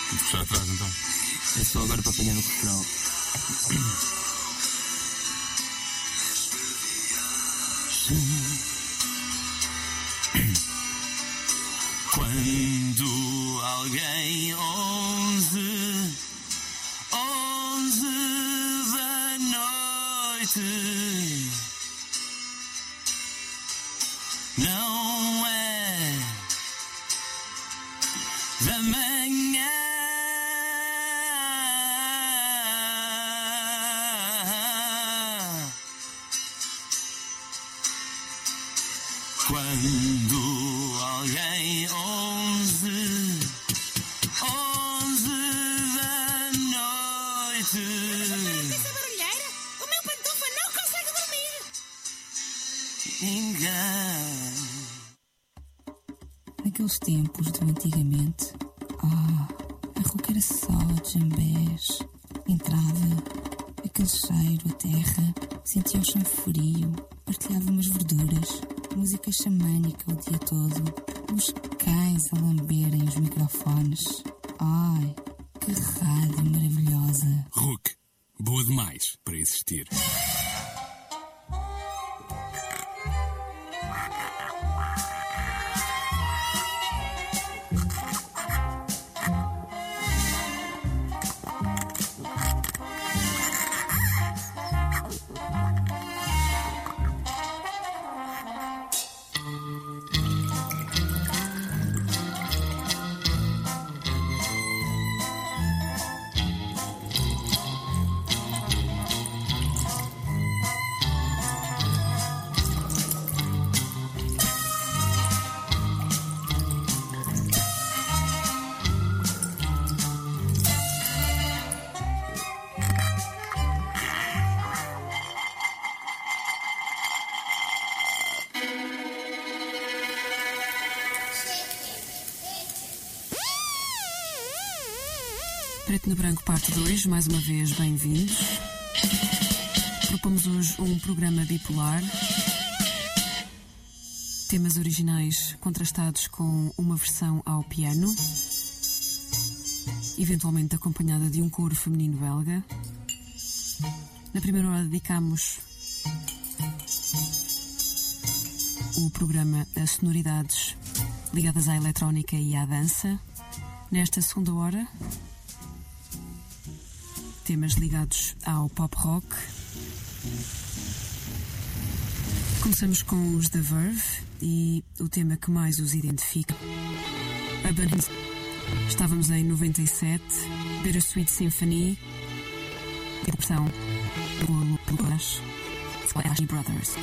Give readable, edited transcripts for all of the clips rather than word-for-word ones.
Vou puxar atrás então. É só agora para apanhar o refrão. Quando alguém 11 da noite não é da manhã, quando alguém 11 da noite. Essa barulheira, o meu pantufa não consegue dormir. Ninguém. Naqueles tempos do antigamente, a rua era só de jambés. Entrava aquele cheiro a terra, sentia o chão frio, partilhava umas verduras, música xamânica o dia todo, os cães a lamberem os microfones. Ai, que rádio maravilhosa. Rook, boa demais para existir. Preto no Branco, parte 2, mais uma vez bem-vindos. Propomos hoje um programa bipolar. Temas originais contrastados com uma versão ao piano, eventualmente acompanhada de um coro feminino belga. Na primeira hora dedicámos o programa a sonoridades ligadas à eletrónica e à dança. Nesta segunda hora, temas ligados ao pop rock. Começamos com os The Verve e o tema que mais os identifica, Urban Hymns. Estávamos em 97, Bittersweet Symphony, e a versão pelo Ashley Brothers.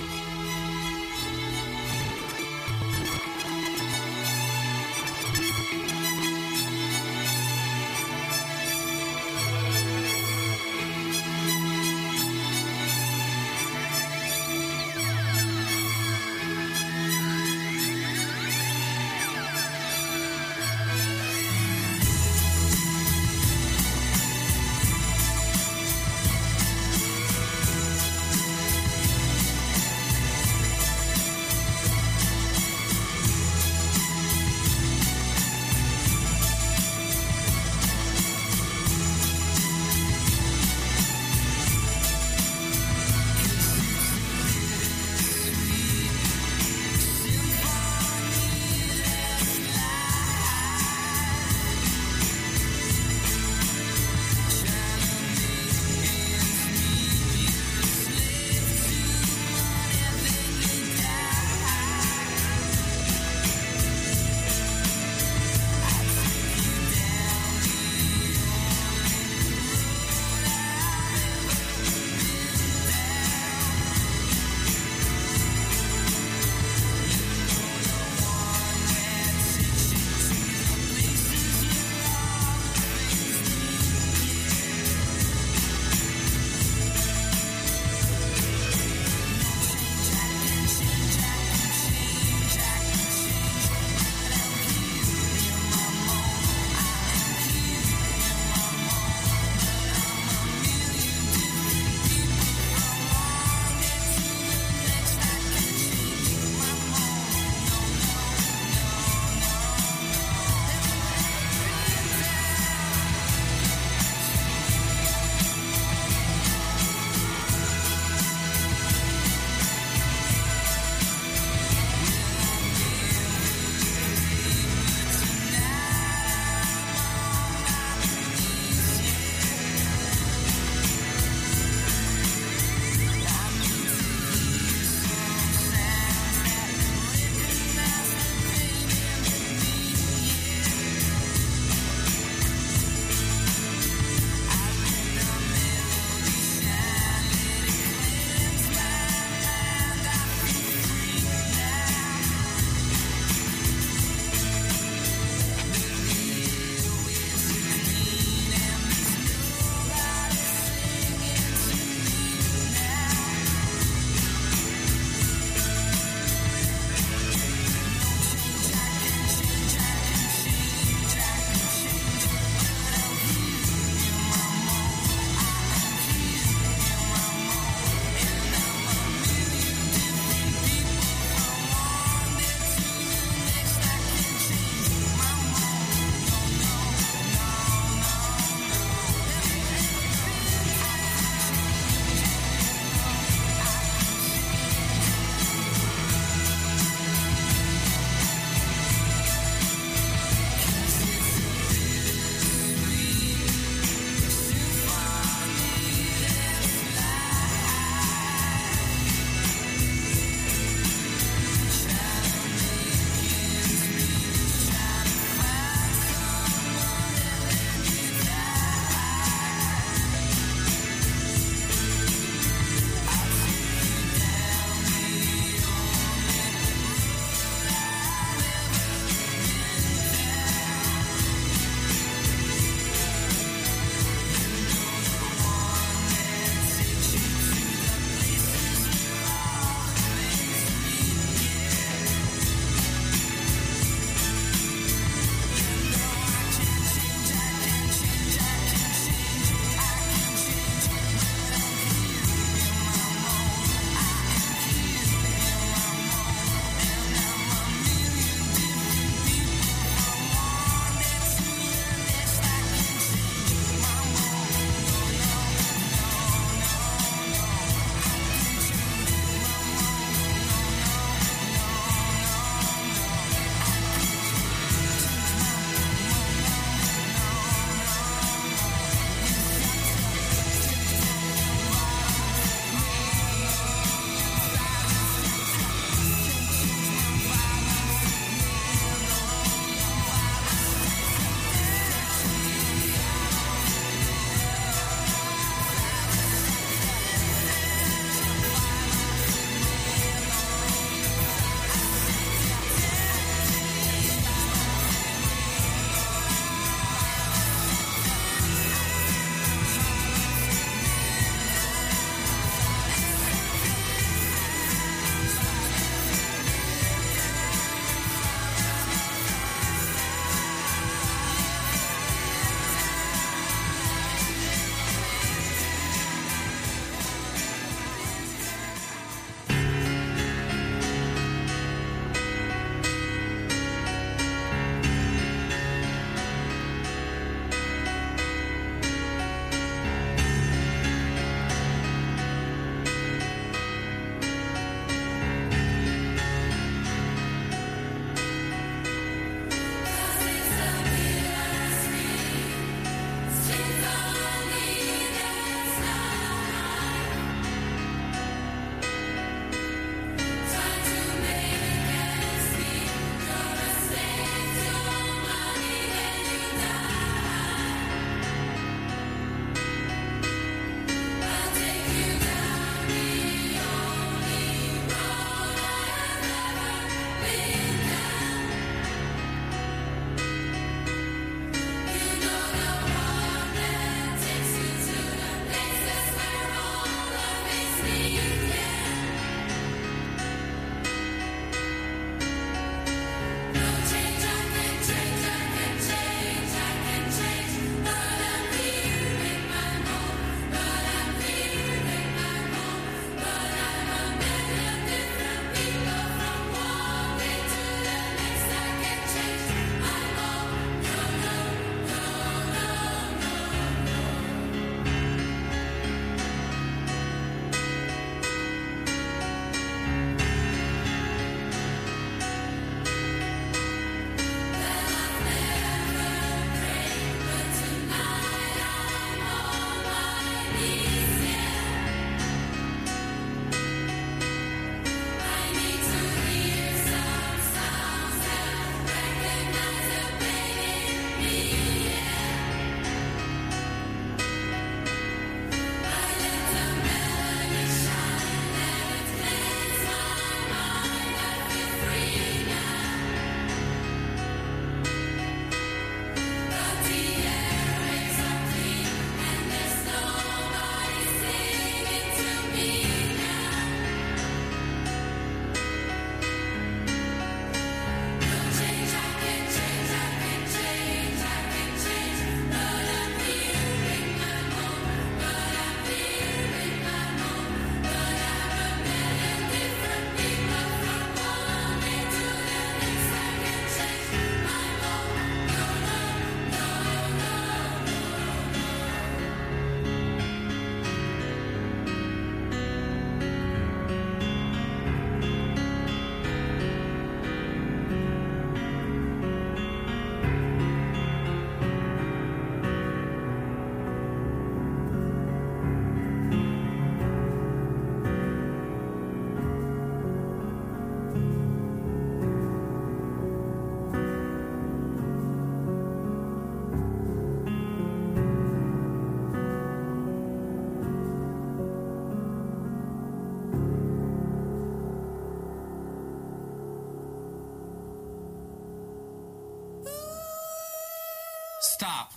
Stop.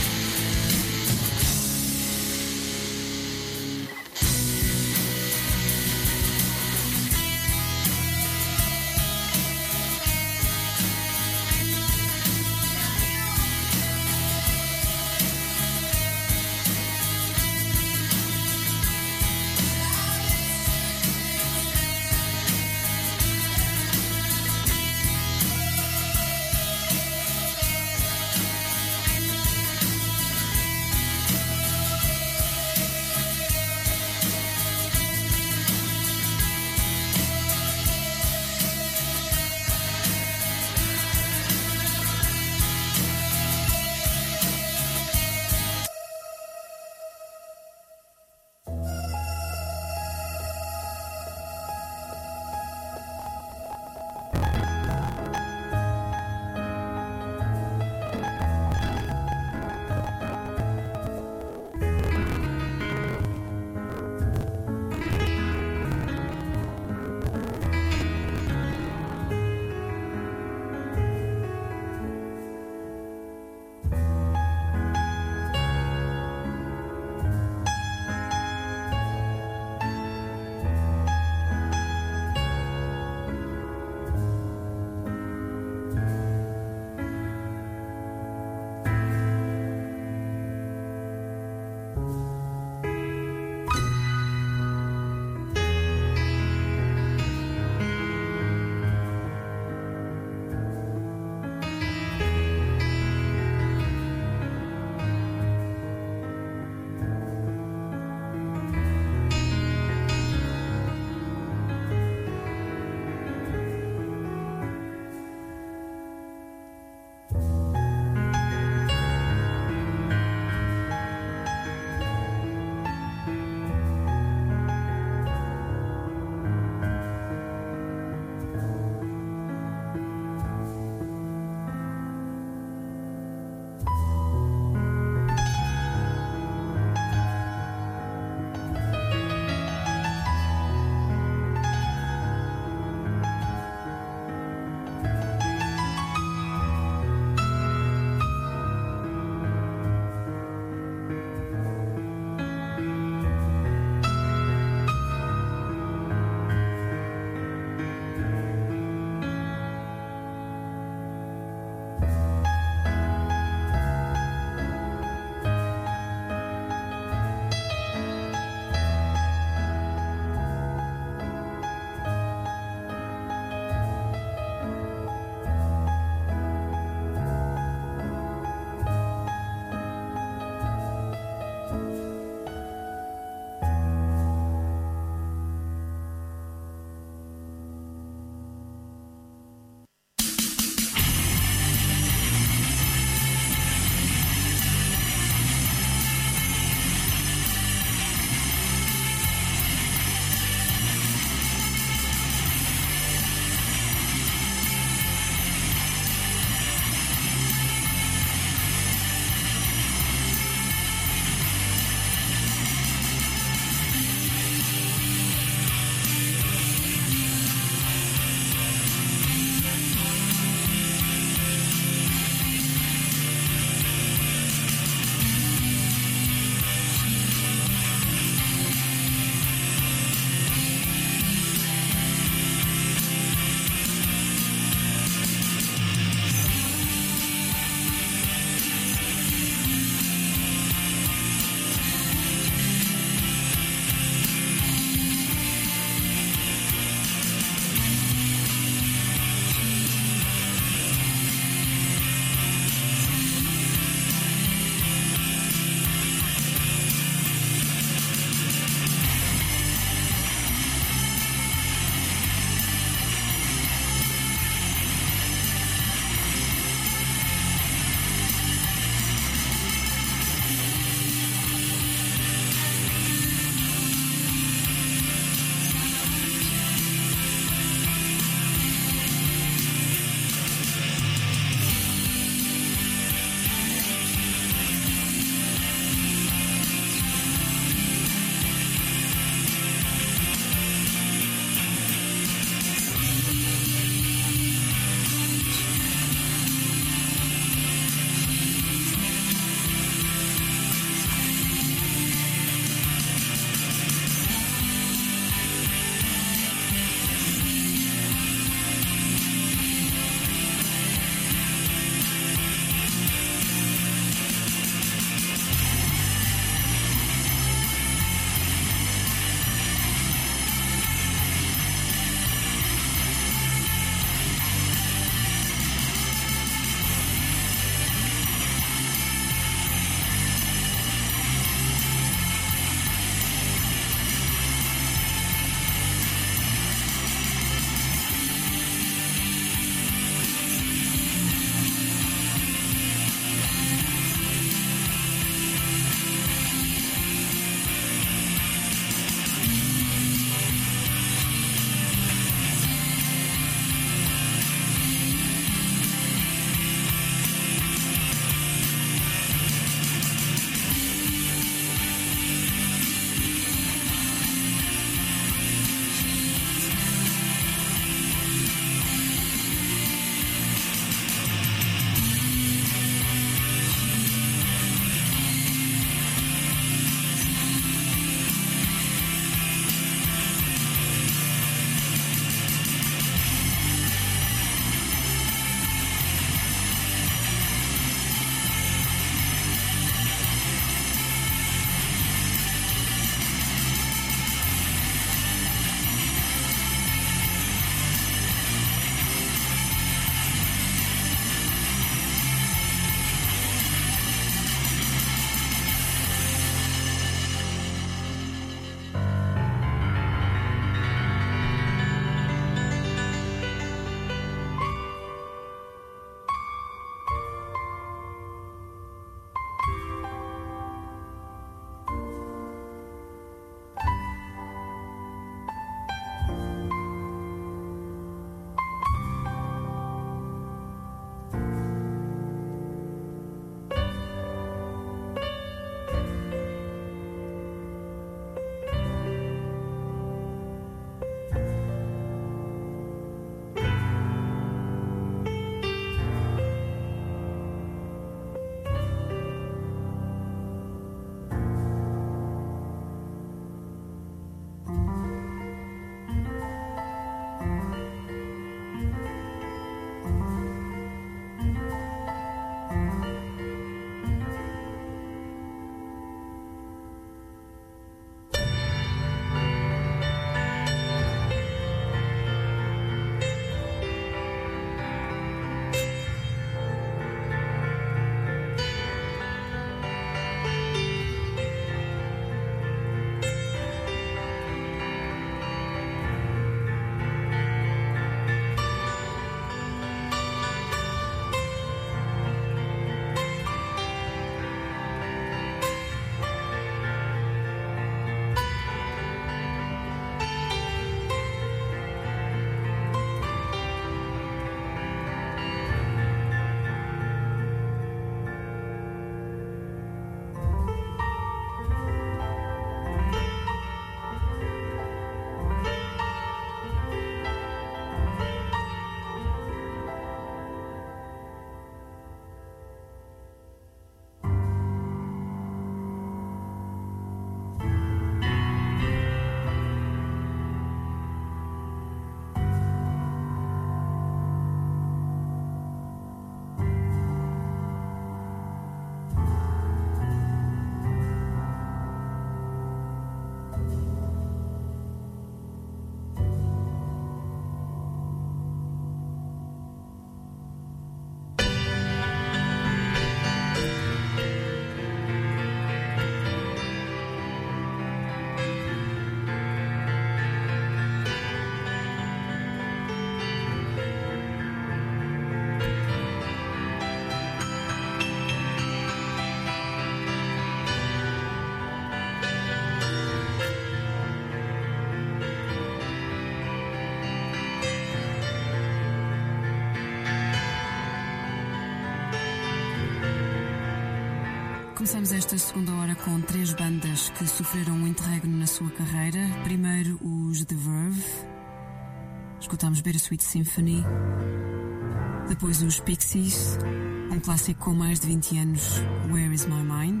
Começamos esta segunda hora com 3 bandas que sofreram um interregno na sua carreira. Primeiro os The Verve, escutámos Bittersweet Symphony. Depois os Pixies, um clássico com mais de 20 anos, Where Is My Mind.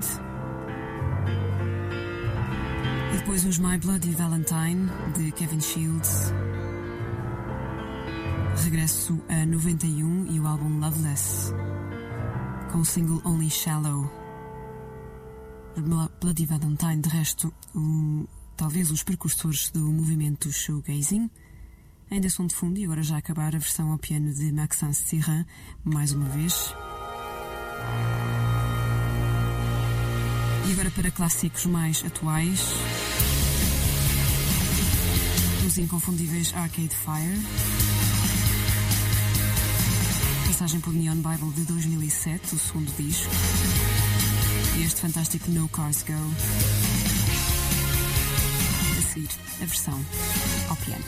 E depois os My Bloody Valentine, de Kevin Shields. Regresso a 91 e o álbum Loveless, com o single Only Shallow. Bloody Valentine, de resto, talvez os precursores do movimento shoegazing. Ainda som de fundo e agora já acabar a versão ao piano de Maxence Serrin, mais uma vez. E agora para clássicos mais atuais, os inconfundíveis Arcade Fire. Passagem por Neon Bible de 2007, o segundo disco. E este fantástico No Cars Go. A seguir, a versão ao piano.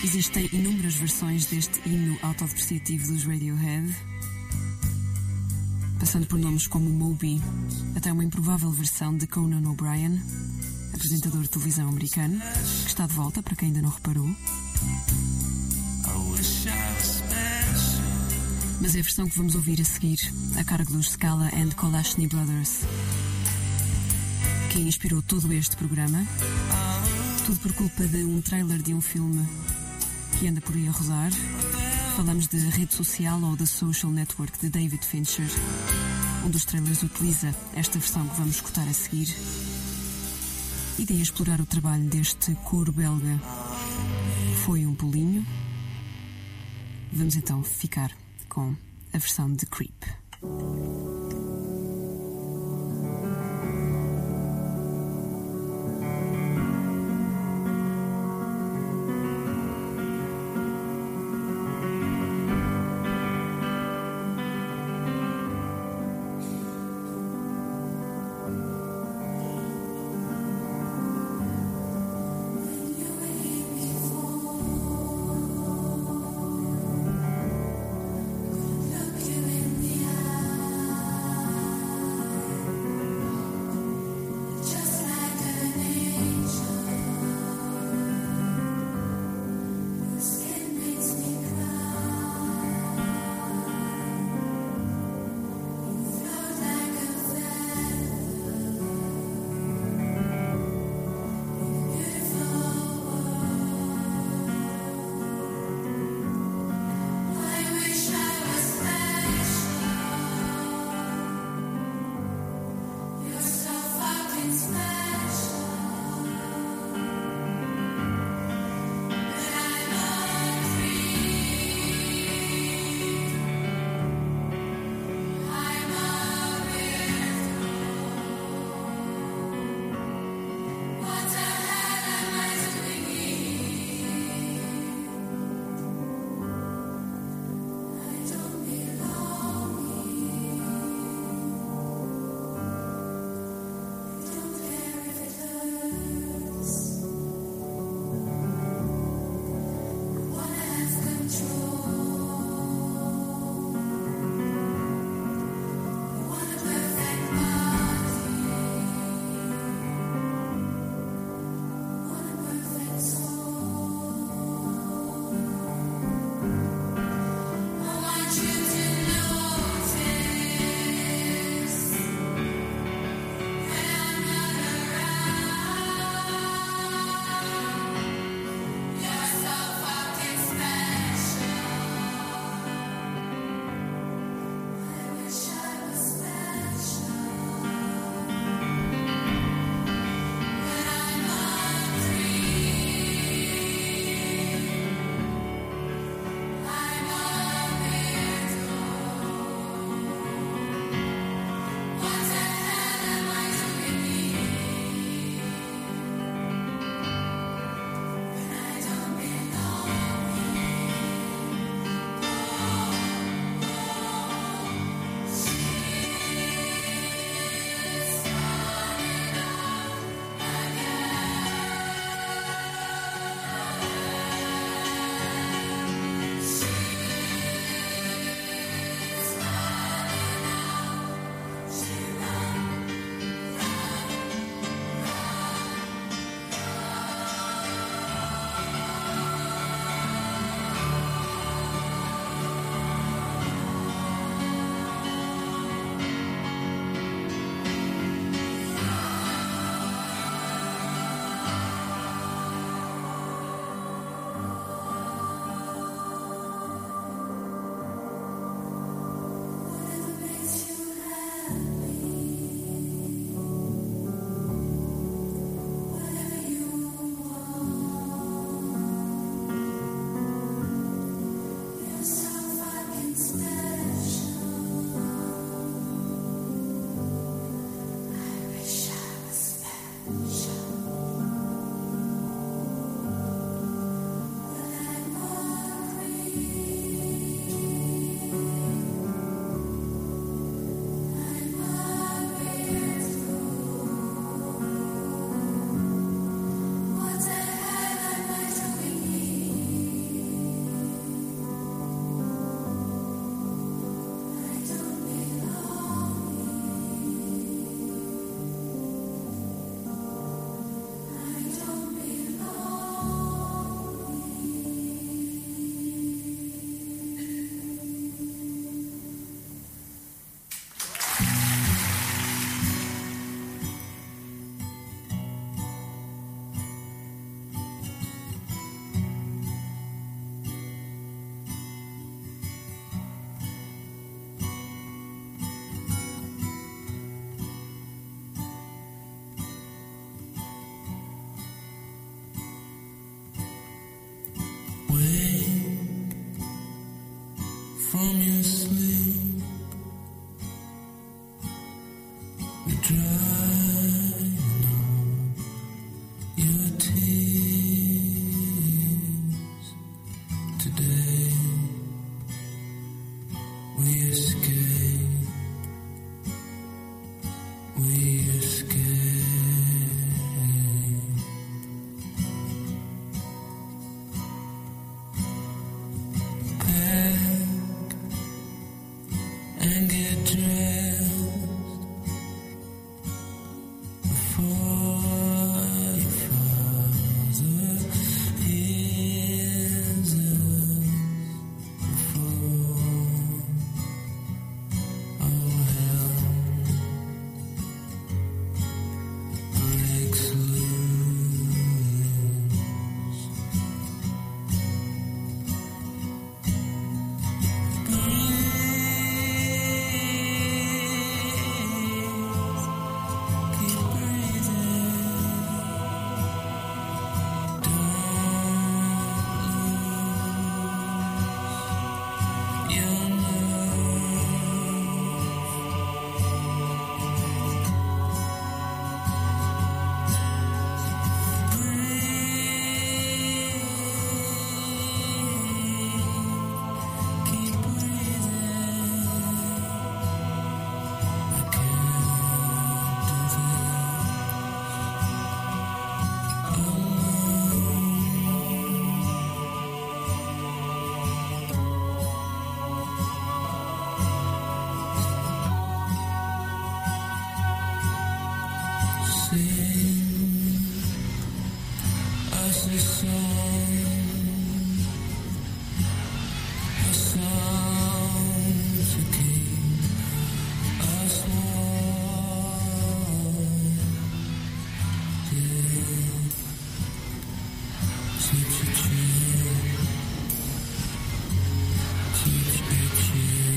Existem inúmeras versões deste hino autodepreciativo dos Radiohead, passando por nomes como Moby, até uma improvável versão de Conan O'Brien, apresentador de televisão americano, que está de volta, para quem ainda não reparou. Mas é a versão que vamos ouvir a seguir, a cargo dos Scala and Kolashny Brothers, que inspirou todo este programa. Tudo por culpa de um trailer de um filme que anda por aí a rodar. Falamos de Rede Social ou The Social Network de David Fincher. Um dos trailers utiliza esta versão que vamos escutar a seguir. Ideia explorar o trabalho deste coro belga. Foi um pulinho. Vamos então ficar com a versão de Creep. from your sleep. You're drying on your tears today. We escape. We escape. Pack and get dressed before your father hears us. Before all hell breaks loose. Keep breathing. Don't lose your keep breathing. I can't do this alone. Sing us a song to keep us warm. Teach a chill, teach a chill.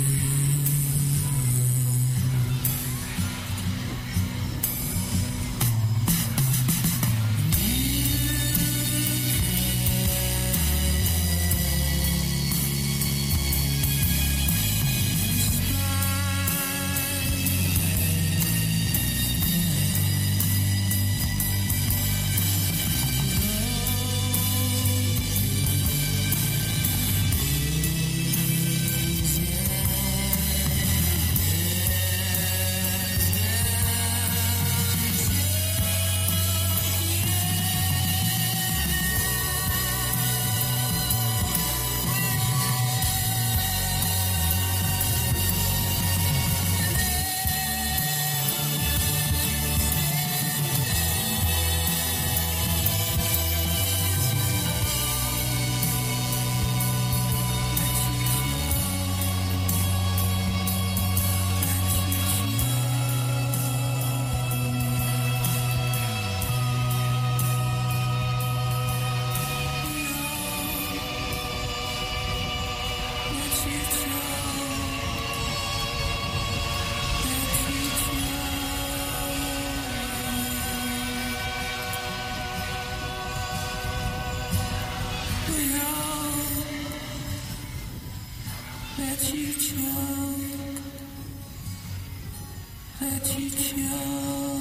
Let you choke, let you choke.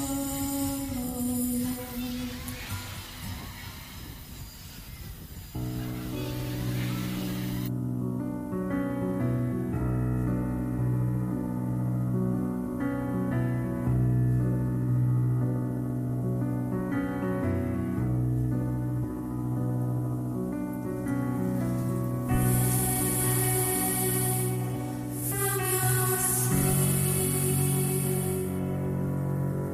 From your sleep.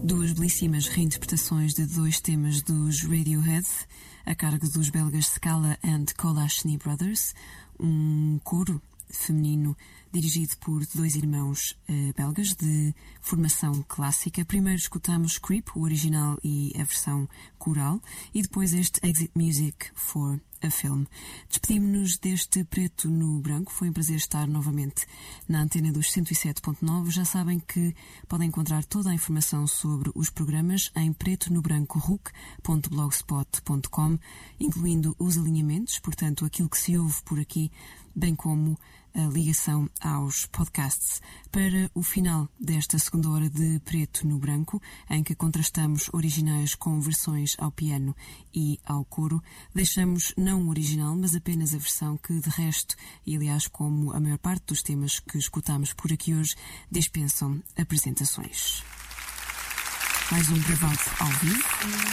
Duas belíssimas reinterpretações de dois temas dos Radiohead, a cargo dos belgas Scala and Kolashny Brothers, um coro feminino dirigido por dois irmãos belgas de formação clássica. Primeiro escutamos Creep, o original e a versão coral, e depois este Exit Music for a Film. Despedimos-nos deste Preto no Branco. Foi um prazer estar novamente na antena dos 107.9. Já sabem que podem encontrar toda a informação sobre os programas em pretonobranco.blogspot.com, incluindo os alinhamentos, portanto aquilo que se ouve por aqui, bem como a ligação aos podcasts. Para o final desta segunda hora de Preto no Branco, em que contrastamos originais com versões ao piano e ao coro, deixamos não o original, mas apenas a versão que, de resto, e aliás como a maior parte dos temas que escutamos por aqui hoje, dispensam apresentações. Mais um gravado ao vivo.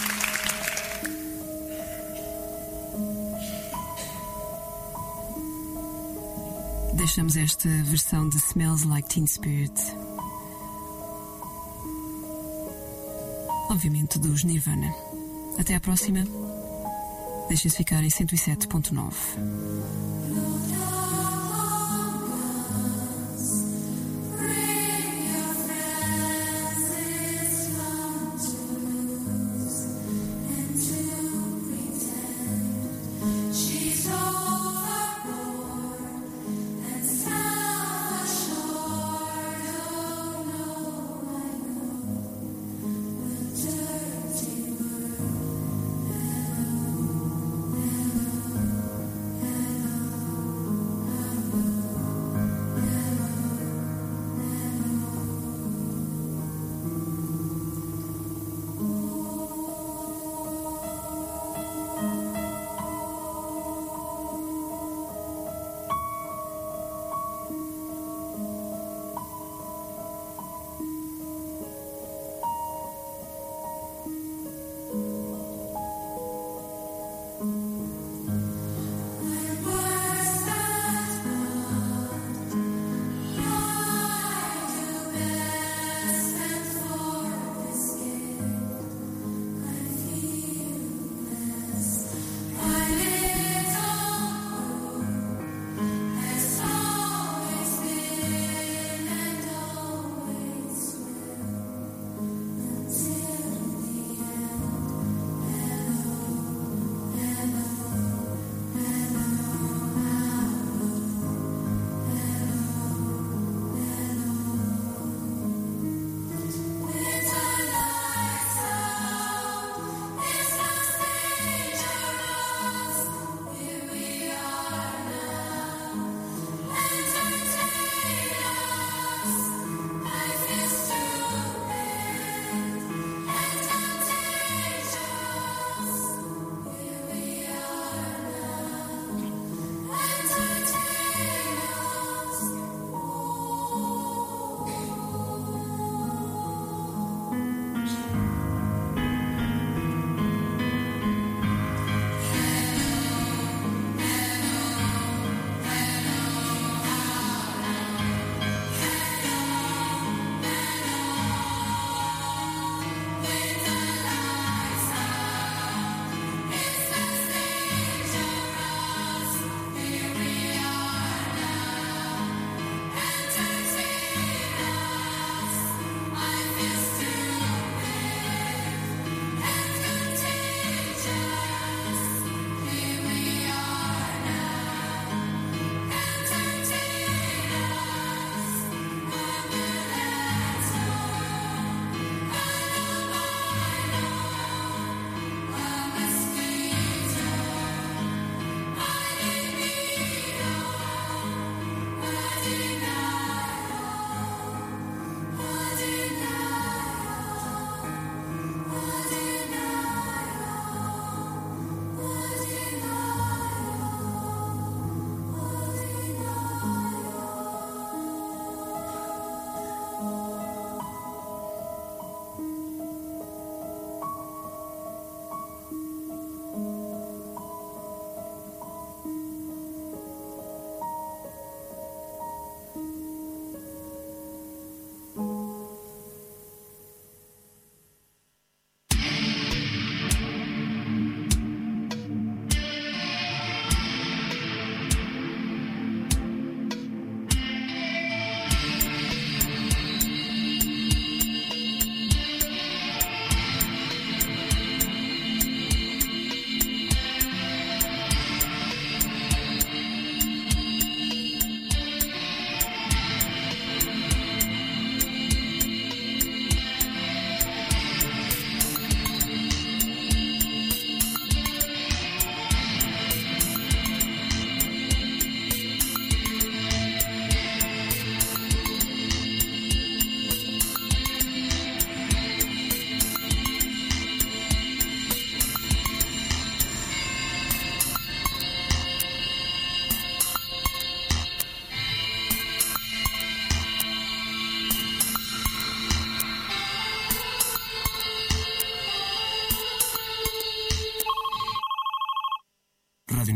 Deixamos esta versão de Smells Like Teen Spirit, obviamente dos Nirvana. Até à próxima. Deixem-se ficar em 107.9.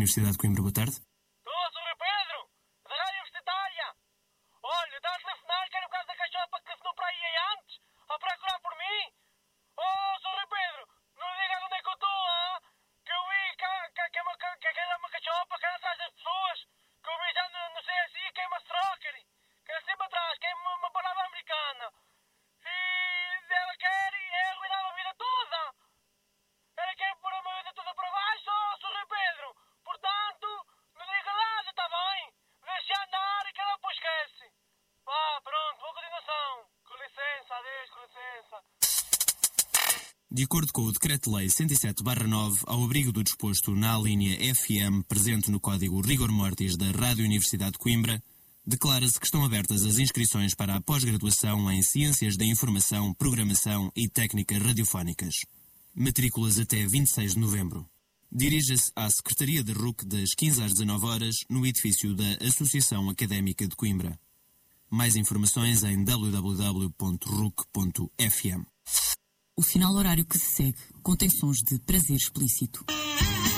Universidade de Coimbra, boa tarde. Estou, Sr. Pedro, da Rádio Universitária. Olha, está a telefonar que era o caso da cachopa que assinou para aí antes, a procurar por mim. Oh, Sr. Pedro, não me diga onde é que eu estou, hein? Que eu vi que era uma cachopa, que era atrás das pessoas, que eu vi já no CSI, que é uma stalker, que é sempre atrás, que é uma palavra americana. E ela quer arruinar a vida toda. Ela quer pôr a minha vida toda para baixo, Sr. Pedro. Portanto, não diga nada, está bem? Deixa andar e que ela depois esquece. Vá, pronto, boa continuação. Com licença, adeus, com licença. De acordo com o Decreto-Lei 107/9, ao abrigo do disposto na alínea FM presente no Código Rigor Mortis da Rádio Universidade de Coimbra, declara-se que estão abertas as inscrições para a pós-graduação em Ciências da Informação, Programação e Técnicas Radiofónicas. Matrículas até 26 de novembro. Dirija-se à Secretaria da RUC das 15 às 19 horas no edifício da Associação Académica de Coimbra. Mais informações em www.ruc.fm. O sinal horário que se segue contém sons de prazer explícito.